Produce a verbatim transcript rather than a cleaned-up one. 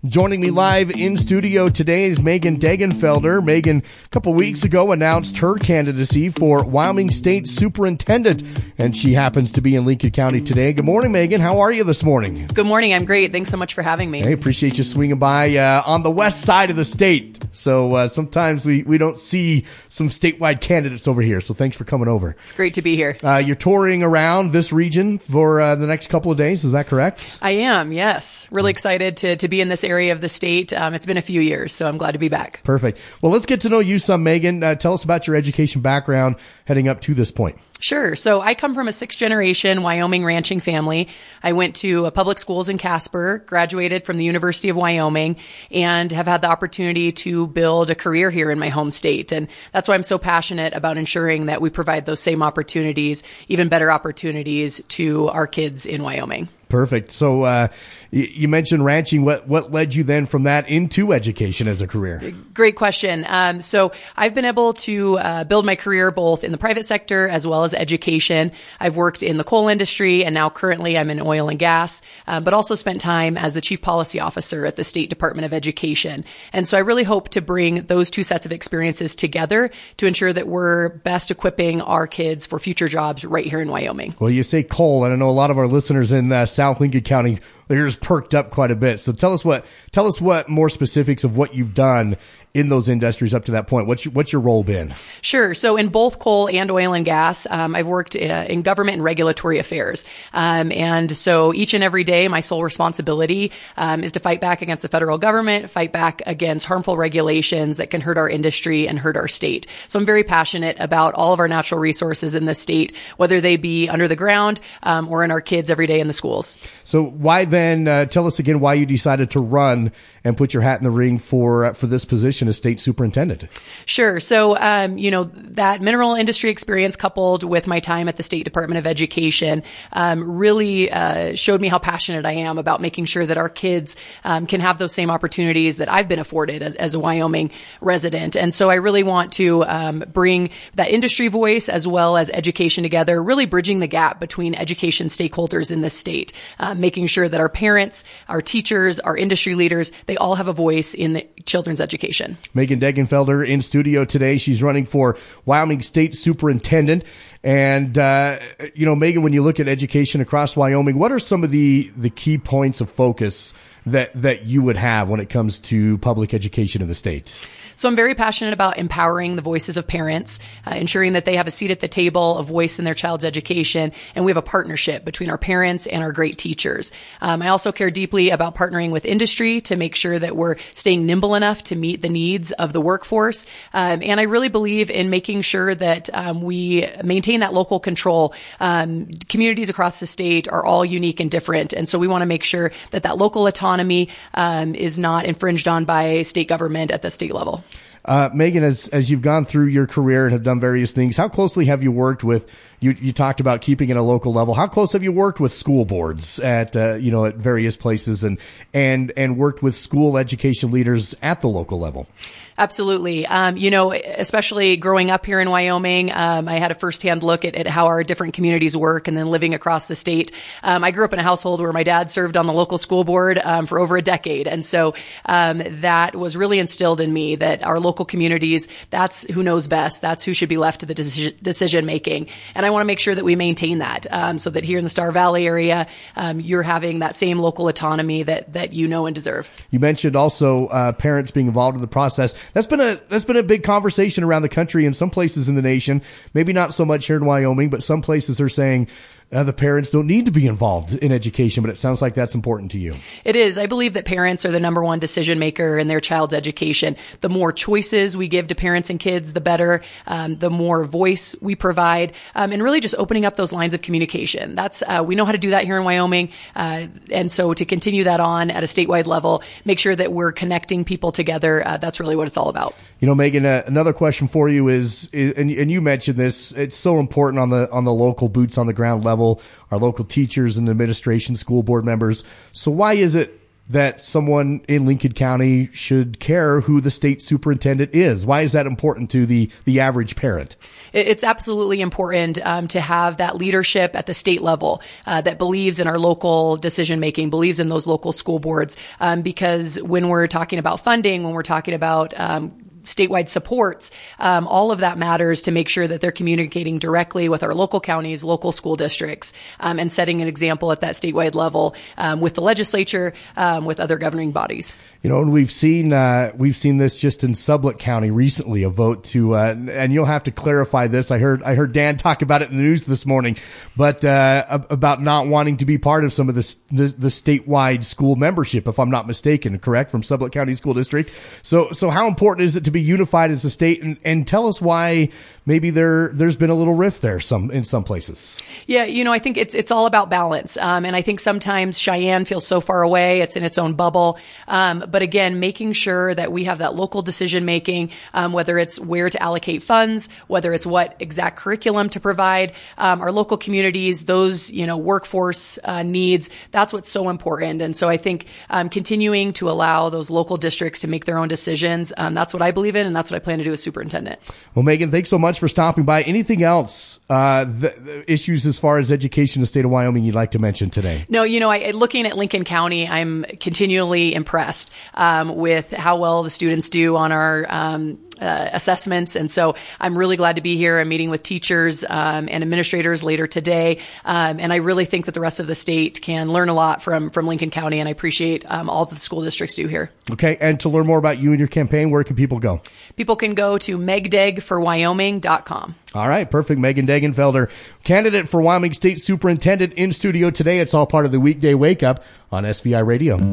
Joining me live in studio today is Megan Degenfelder. Megan, a couple weeks ago, announced her candidacy for Wyoming State Superintendent, and she happens to be in Lincoln County today. Good morning, Megan. How are you this morning? Good morning. I'm great. Thanks so much for having me. Hey, appreciate you swinging by uh, on the west side of the state. So uh, sometimes we, we don't see some statewide candidates over here, so thanks for coming over. It's great to be here. Uh, you're touring around this region for uh, the next couple of days. Is that correct? I am, yes. Really excited to, to be in this area of the state. Um, it's been a few years, so I'm glad to be back. Perfect. Well, let's get to know you some, Megan. Uh, tell us about your education background heading up to this point. Sure. So I come from a sixth generation Wyoming ranching family. I went to uh, public schools in Casper, graduated from the University of Wyoming, and have had the opportunity to build a career here in my home state. And that's why I'm so passionate about ensuring that we provide those same opportunities, even better opportunities to our kids in Wyoming. Perfect. So uh, you mentioned ranching. What what led you then from that into education as a career? Great question. Um, so I've been able to uh, build my career both in the private sector as well as education. I've worked in the coal industry, and now currently I'm in oil and gas, um, but also spent time as the chief policy officer at the State Department of Education. And so I really hope to bring those two sets of experiences together to ensure that we're best equipping our kids for future jobs right here in Wyoming. Well, you say coal, and I know a lot of our listeners in uh, South Lincoln County, their ears perked up quite a bit. So tell us what, tell us what more specifics of what you've done in those industries up to that point. What's your, what's your role been? Sure. So in both coal and oil and gas, um, I've worked uh, in government and regulatory affairs. Um, and so each and every day, my sole responsibility um, is to fight back against the federal government, fight back against harmful regulations that can hurt our industry and hurt our state. So I'm very passionate about all of our natural resources in this state, whether they be under the ground um, or in our kids every day in the schools. So why then, uh, tell us again why you decided to run and put your hat in the ring for uh, for this position as state superintendent. Sure. So, um, you know, that mineral industry experience coupled with my time at the State Department of Education um, really uh, showed me how passionate I am about making sure that our kids um, can have those same opportunities that I've been afforded as, as a Wyoming resident. And so I really want to um, bring that industry voice as well as education together, really bridging the gap between education stakeholders in this state, uh, making sure that our parents, our teachers, our industry leaders, they all have a voice in the children's education. Megan Degenfelder in studio today. She's running for Wyoming State Superintendent. And, uh, you know, Megan, when you look at education across Wyoming, what are some of the, the key points of focus that, that you would have when it comes to public education in the state? So I'm very passionate about empowering the voices of parents, uh, ensuring that they have a seat at the table, a voice in their child's education, and we have a partnership between our parents and our great teachers. Um, I also care deeply about partnering with industry to make sure that we're staying nimble enough to meet the needs of the workforce. Um, and I really believe in making sure that um, we maintain that local control. Um, communities across the state are all unique and different, and so we want to make sure that that local autonomy um, is not infringed on by state government at the state level. Uh, Megan, as, as you've gone through your career and have done various things, how closely have you worked with, you, you talked about keeping it a local level. How close have you worked with school boards at, uh, you know, at various places and, and, and worked with school education leaders at the local level? Absolutely. Um, you know, especially growing up here in Wyoming, um, I had a firsthand look at, at how our different communities work, and then living across the state. Um, I grew up in a household where my dad served on the local school board um, for over a decade. And so um, that was really instilled in me that our local communities, that's who knows best. That's who should be left to the deci- decision making. And I want to make sure that we maintain that um, so that here in the Star Valley area, um, you're having that same local autonomy that, that you know and deserve. You mentioned also uh, parents being involved in the process. That's been a that's been a big conversation around the country in some places in the nation. Maybe not so much here in Wyoming, but some places are saying Uh, the parents don't need to be involved in education, but it sounds like that's important to you. It is. I believe that parents are the number one decision maker in their child's education. The more choices we give to parents and kids, the better. Um, the more voice we provide, um, and really just opening up those lines of communication. That's uh, we know how to do that here in Wyoming, uh, and so to continue that on at a statewide level, make sure that we're connecting people together. Uh, that's really what it's all about. You know, Megan, uh, another question for you is, is and, and you mentioned this, it's so important on the on the local boots on the ground level, our local teachers and administration, school board members. So why is it that someone in Lincoln County should care who the state superintendent is? Why is that important to the, the average parent? It's absolutely important um, to have that leadership at the state level uh, that believes in our local decision making, believes in those local school boards, um, because when we're talking about funding, when we're talking about um, statewide supports, um, all of that matters to make sure that they're communicating directly with our local counties, local school districts, um, and setting an example at that statewide level um, with the legislature, um, with other governing bodies. You know, and we've seen uh, we've seen this just in Sublette County recently, a vote to, uh, and you'll have to clarify this. I heard I heard Dan talk about it in the news this morning, but uh, about not wanting to be part of some of the, the the statewide school membership, if I'm not mistaken, correct, from Sublette County School District. So so how important is it to be unified as a state, and, and tell us why maybe there there's been a little rift there some in some places. Yeah, you know, I think it's it's all about balance, um, and I think sometimes Cheyenne feels so far away; it's in its own bubble. Um, but again, making sure that we have that local decision making, um, whether it's where to allocate funds, whether it's what exact curriculum to provide, um, our local communities, those you know workforce uh, needs. That's what's so important. And so I think um, continuing to allow those local districts to make their own decisions. Um, that's what I believe in, and that's what I plan to do as superintendent. Well, Megan, thanks so much for stopping by. Anything else, uh, the, the issues as far as education in the state of Wyoming you'd like to mention today? No, you know, I, looking at Lincoln County, I'm continually impressed um, with how well the students do on our um, uh, assessments. And so I'm really glad to be here. I'm meeting with teachers um, and administrators later today. Um, and I really think that the rest of the state can learn a lot from, from Lincoln County. And I appreciate um, all that the school districts do here. Okay. And to learn more about you and your campaign, where can people go? People can go to meg deg for wyoming dot com. All right. Perfect. Megan Degenfelder, candidate for Wyoming State Superintendent, in studio today. It's all part of the weekday wake up on S V I Radio.